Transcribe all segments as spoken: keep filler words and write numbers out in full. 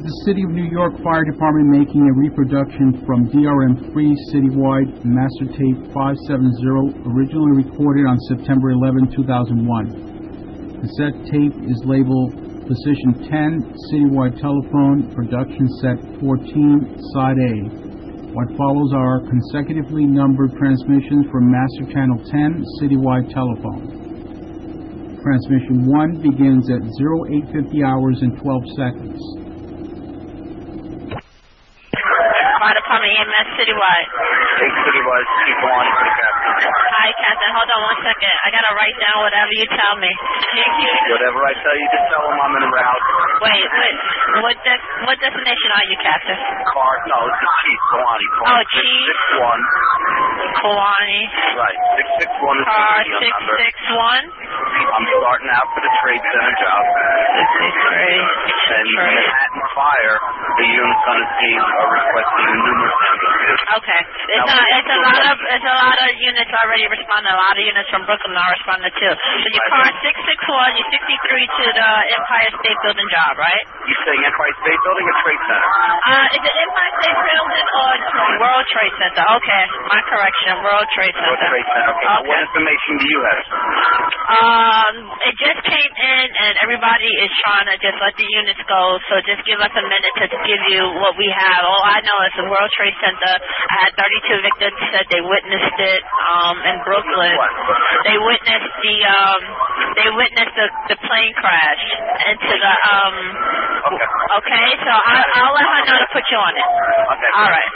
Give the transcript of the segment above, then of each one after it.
the City of New York Fire Department making a reproduction from D R M three Citywide Master Tape five seventy, originally recorded on September eleventh, two thousand one. Cassette tape is labeled Position ten, Citywide Telephone, Production Set fourteen, Side A. What follows are consecutively numbered transmissions from Master Channel ten, Citywide Telephone. Transmission one begins at eight fifty hours and twelve seconds. Fire Department E M S Citywide. Take Citywide, keep on for the captain. Hi, Captain. Hold on one second. I gotta write down whatever you tell me. Whatever I tell you, just tell them I'm in a route. Wait, wait. What de- what destination are you, Captain? Car, no, it's the Chief, Kalani. Oh, Chief. six one. Kalani. Right, six six one is Car the six number. six one. I'm starting out for the Trade Center job. sixty-three. And Manhattan Fire, the unit's on the scene are requesting numerous ambulances. Okay. It's a, it's a lot of it's a lot of units already responding. A lot of units from Brooklyn are responding too. So you car six six one, you sixty-three to the Empire State Building job, right? You saying Empire State Building or Trade Center? Uh, is it Empire State Building or World Trade Center? Okay, my correction, World Trade Center. World Trade Center. Okay. Okay. What information do you have? Um, it just came in, and everybody is trying to just let the units go. So just give us a minute to give you what we have. All I know is the World Trade Center. I had thirty-two victims said they witnessed it. Um, in Brooklyn, What? they witnessed the um, they witnessed the, the plane crash into the um. Okay. Okay, so I, I'll let her know to put you on it. Okay. All right.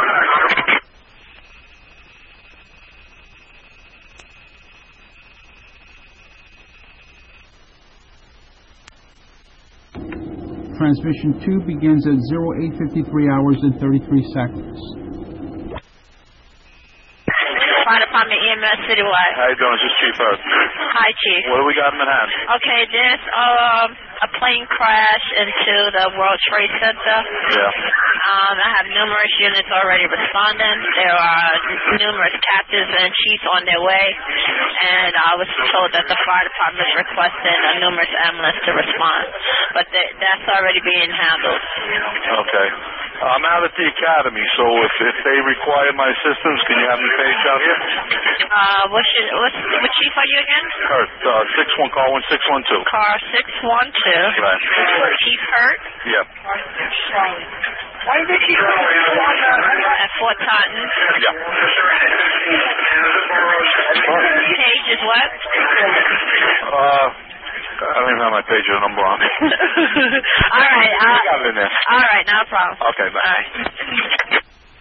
Transmission two begins at eight fifty-three hours and thirty-three seconds. Fire Department E M S Citywide. How you doing? This is Chief Earth. Hi, Chief. What do we got in Manhattan? Okay, there's um, a plane crash into the World Trade Center. Yeah. Um, I have numerous units already responding. There are numerous captains and chiefs on their way, and I was told that the fire department is requesting a numerous ambulance to respond, but th- that's already being handled. Okay. I'm out at the academy, so if, if they require my assistance, can you have me paged out here? Uh, what's your, what's, what chief are you again? Kurt, uh, six one, call one six one two. Car six one two. Right. Chief Hurt. Yep. At Fort Taunton. Yeah. Page is what? Uh, I don't even have my page or number on. All right. Uh, I got it in there. all right, no problem. Okay, bye. All right.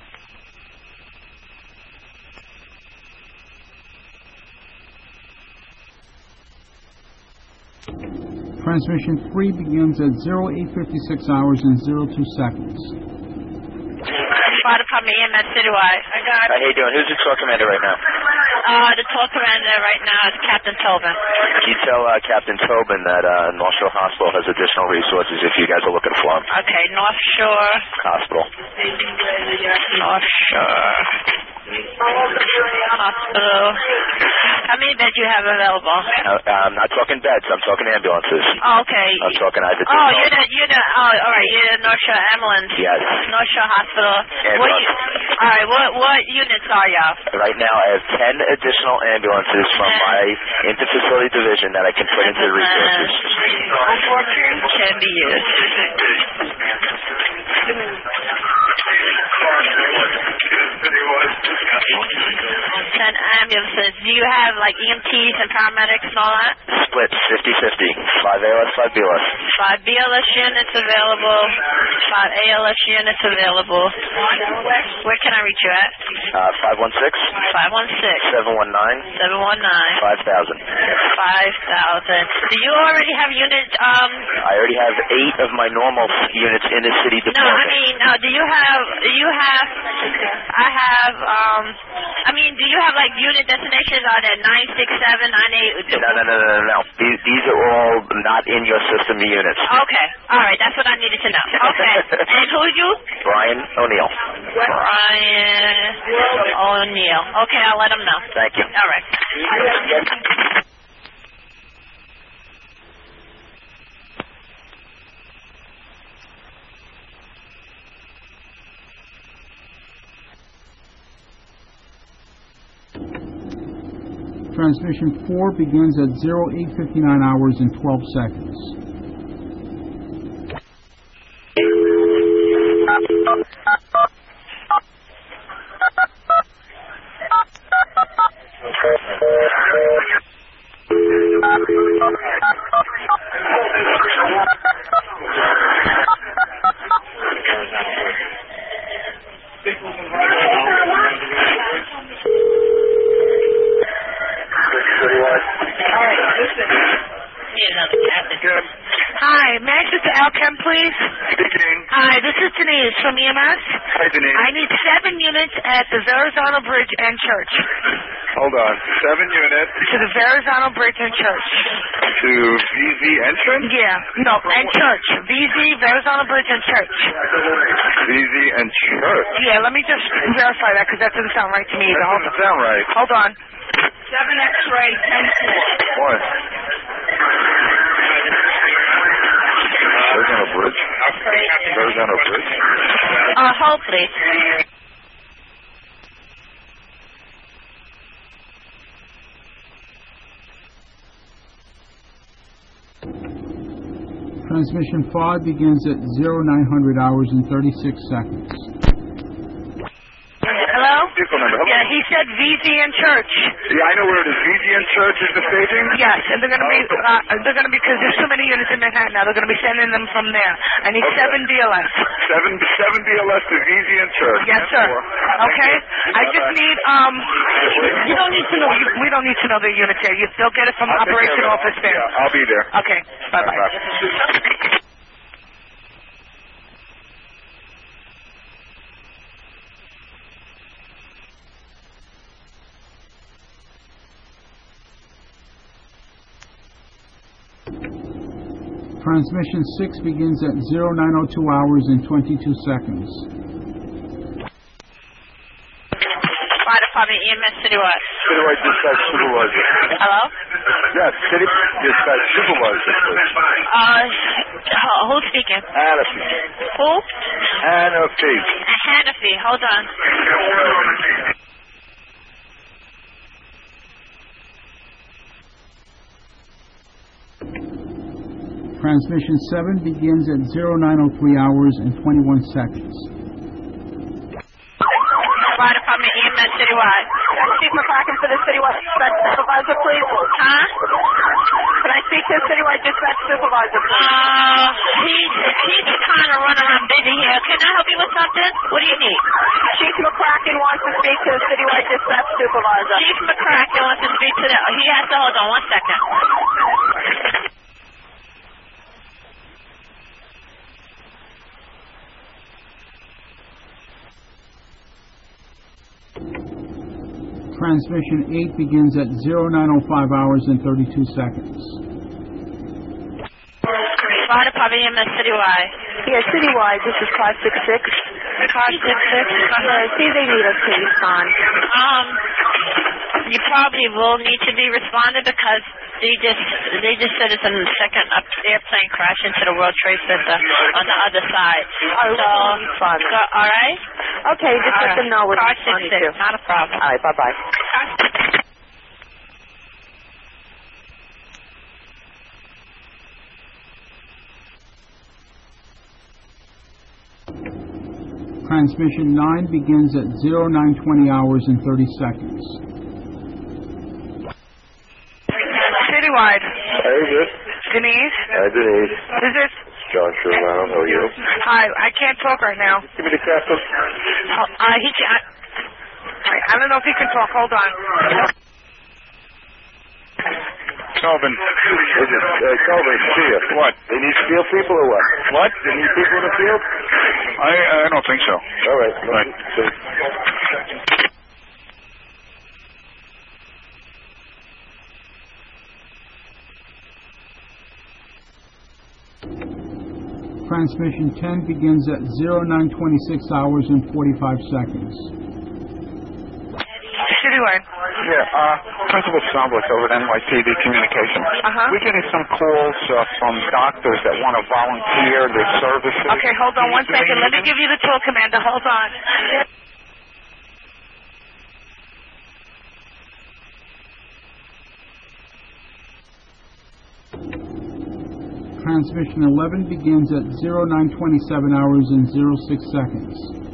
Transmission three begins at eight fifty-six hours and two seconds. Fire Department E M S Citywide. I got How you doing? Who's the tour commander right now? uh, the tour commander right now is Captain Tobin. Can you tell uh, Captain Tobin that uh, North Shore Hospital has additional resources if you guys are looking for them? Okay, North Shore. Hospital. North Shore Hospital. How many beds you have available? Uh, I'm not talking beds. I'm talking ambulances. Oh, okay. I'm talking either. Oh, you're the, you're the, oh, all right, you're the North Shore Ambulance. Yes. North Shore Hospital. Ambulance. What you, all right, what, what units are y'all? Right now, I have ten additional ambulances from my inter-facility division that I can put into the resources. Can be used. Ten ambulances. Do you have like E M Ts and paramedics and all that? Split fifty fifty. Five A L S, five B L S. Five B L S units available. Five A L S units available. Where can I reach you at? Uh, five one six. Five one six. Seven one nine. Seven one nine. Five thousand. Five thousand. Do you already have units? Um. I already have eight of my normal units in the city No, I department. mean, no. Do you have? Do you have? I have. Um. I mean, do you have like unit destinations? Are there nine six seven, nine eight? No, no, no, no, no, no. These, these are all not in your system units. Okay. All right. That's what I needed to know. Okay. And who's you? Brian O'Neill. Brian O'Neill. Okay, I'll let him know. Thank you. All right. Transmission four begins at zero eight fifty-nine hours and twelve seconds. Hi, may I speak to Alchem, please? Speaking. Hi, this is Denise from E M S. Hi, Denise. I need seven units at the Verrazano Bridge and Church. Hold on. Seven units To the Verrazano Bridge and Church. to V Z entrance? Yeah, no, and Church. V Z, Verrazano Bridge and Church. V Z and church. Yeah, let me just verify that because that doesn't sound right to me either. That Hold doesn't sound right. Hold on. seven X-ray, ten four. What? There's on a bridge. There's on a bridge. Uh, hold, please. Transmission five begins at zero nine hundred hours and thirty-six seconds. Hello? Vehicle number. Hello? Yeah, he said V Z and Church. Yeah, I know where it is. V Z and church is the staging? Yes, and they're going to be, uh, they're going to be, because there's too many units in Manhattan now, they're going to be sending them from there. I need Okay. seven D L S. Seven, seven B L S to V Z and church. Yes, sir. Four. Okay? I just Bye-bye. need, um, you don't need to know, you, we don't need to know the units here. You, they'll get it from I'll take operation care of it. office there. Yeah, I'll be there. Okay, bye-bye. Bye-bye. Transmission six begins at zero nine oh two hours and twenty-two seconds. Fire Department, E M S, Citywide. Citywide Dispatch Supervisor. Hello? Yes, City Dispatch Supervisor. Uh, who- who's speaking? Hannafy. Who? Hannafy. Hannafy, hold on. Transmission seven begins at zero nine oh three hours and twenty-one seconds. Fire Department, E M S, Citywide. Chief McCracken for the Citywide Dispatch Supervisor, please. Huh? Can I speak to the Citywide Dispatch Supervisor, please? Uh, he's, he's kind of running around busy here. Can I help you with something? What do you need? Chief McCracken wants to speak to the Citywide Dispatch Supervisor. Chief McCracken wants to speak to the... He has to hold on one second. Transmission eight begins at zero nine oh five hours and thirty-two seconds. Fire Department, E M S, Citywide. Yeah, Citywide, this is five six six. five six six. Yeah, see if they need us to respond. Um, you probably will need to be responded because they just they just said it's a second up airplane crash into the World Trade Center on the other side. Oh, So, fun. so all right. Okay, just let them know what Car it's six funny six, to. not a problem. All right, bye-bye. Transmission nine begins at zero nine twenty hours and thirty seconds. Citywide. Hey, this. Denise? Hi, Denise. Is this? John Sherman. How are you? Hi, I can't talk right now. Give me the captain. Oh, uh, he can I, I don't know if he can talk. Hold on. Calvin. Is it, uh, Calvin, see you. What? They need field people or what? What? They need people in the field? I I don't think so. All right. Right. So, Transmission ten begins at zero nine twenty-six hours and forty-five seconds. Citywide. Yeah, uh, Principal Snoblick over at N Y P D Communications. Uh-huh. We're getting some calls uh, from doctors that want to volunteer their services. Okay, hold on one second. Let me give you the tour, Commander. Hold on. Transmission eleven begins at zero nine twenty-seven hours and zero six seconds.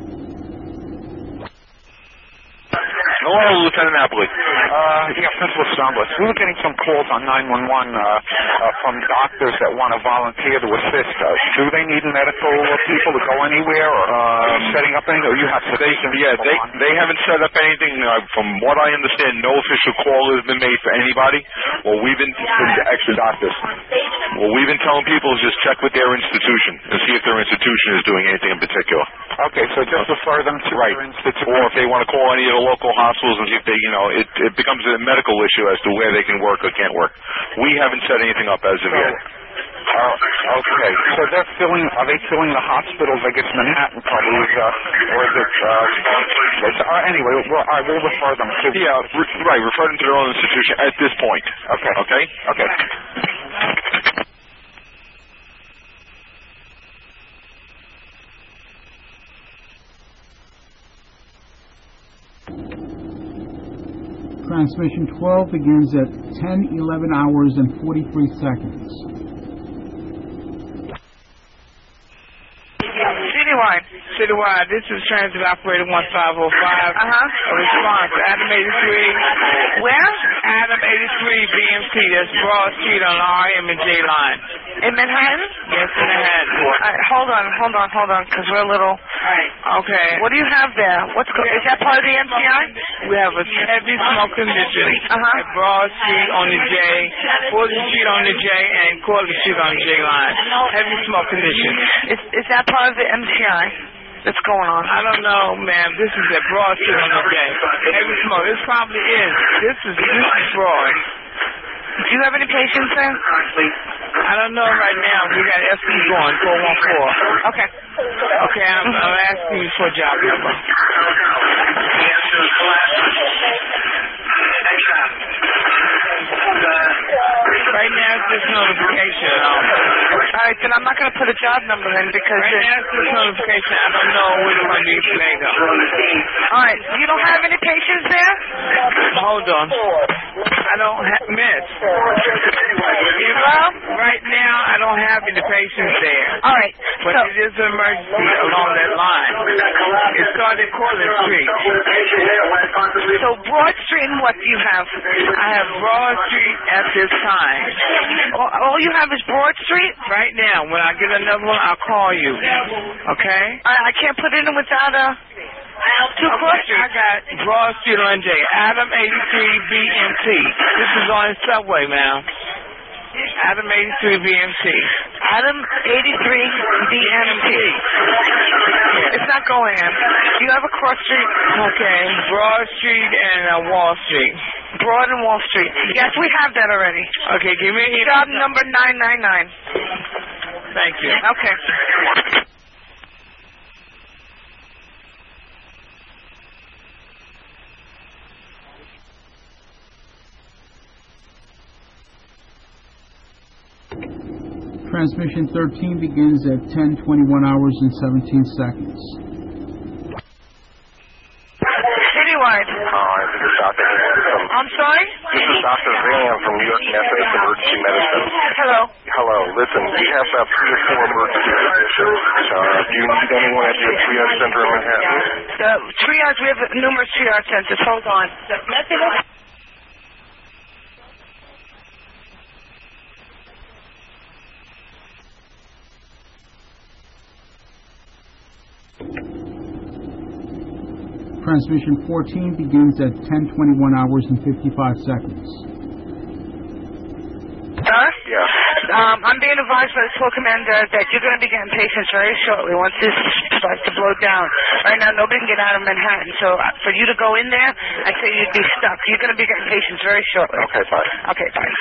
Hello, Lieutenant Napoli. Uh, yeah, Principal Stambless. We were getting some calls on nine one one uh, uh, from doctors that want to volunteer to assist us. Do they need medical people to go anywhere, or um, setting up anything, or you have to? They, yeah, they they haven't set up anything. Uh, from what I understand, no official call has been made for anybody. Well, we've been extra doctors. What we've been telling people is just check with their institution and see if their institution is doing anything in particular. Okay, so just refer them to right. their institution. Or if they want to call any of the local hospitals and see if they, you know, it, it becomes a medical issue as to where they can work or can't work. We haven't set anything up as of so, yet. Uh, okay, so they're filling, are they filling the hospitals, I guess Manhattan probably, is, uh, or is it, uh, it's, uh anyway, we'll, all right, we'll refer them to... Yeah, re- right, refer them to their own institution at this point. Okay. Okay? Okay. Transmission twelve begins at ten eleven hours and forty-three seconds. Citywide. Citywide. This is Transit Operator one five oh five. Uh-huh. A response. Adam eighty-three. Where? Adam eighty-three B M T. That's Broad Street on the R M and J line. In Manhattan? Yes, in Manhattan. Uh, hold on, hold on, hold on, because we're a little... Right. Okay. What do you have there? What's go- Is that part of the M C I? We have a heavy smoke condition uh-huh. at Broad Street on the J, fortieth Street on the J, and Corliss Street on the J line. Heavy smoke condition. Is, is that part of the M C I? That's going on. I don't know, ma'am. This is at Broad Street on the J. Heavy smoke. This probably is. This is this is Broad. Do you have any patients there? I don't know right now. We got S P going, four one four. Okay. Okay, I'm, I'm asking you for a job number. Right now it's just notification. Um, all right, then I'm not going to put a job number in because... Right now it's just notification. I don't know where the money is later. All right, you don't have any patients there? Hold on. I don't have... Miss. You know, right now I don't have any patients there. All right. But so, it is an emergency along that line. It started at Corliss Street. So Broad Street and what do you have? I have Broad Street at this time. All, all you have is Broad Street? Right now. When I get another one, I'll call you. Okay? I, I can't put it in without a... Two okay, I got Broad Street on J. Adam eighty-three B M T. This is on the subway, ma'am. Adam eighty-three B M T. Adam eighty-three B M T. It's not going in. Do you have a cross street? Okay. Broad Street and uh, Wall Street. Broad and Wall Street. Yes, we have that already. Okay, give me job number nine nine nine. Thank you. Okay. Transmission thirteen begins at ten twenty-one hours and seventeen seconds. Citywide. Hi, this is Doctor I'm sorry? This is Doctor Van from New York Methodist Emergency Medicine. Hello. Hello. Listen, we have about three or four emergency physicians. Uh, do you need anyone at your triage center in Manhattan? The triage, we have numerous triage centers. Hold on. Transmission fourteen begins at ten twenty-one hours and fifty-five seconds. Sir? Yeah. Um, I'm being advised by the floor commander that you're going to be getting patients very shortly once this starts to blow down. Right now, nobody can get out of Manhattan, so for you to go in there, I'd say you'd be stuck. You're going to be getting patients very shortly. Okay, fine. Okay, fine.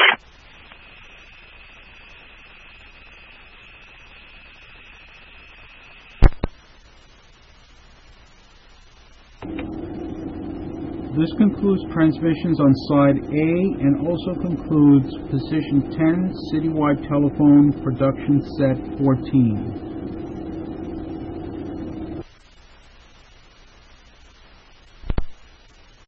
This concludes transmissions on side A and also concludes position ten, Citywide Telephone, production set fourteen.